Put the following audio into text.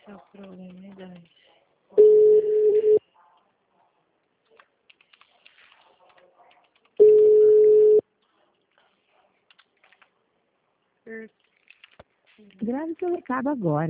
é o problema, idade. Grave seu recado agora.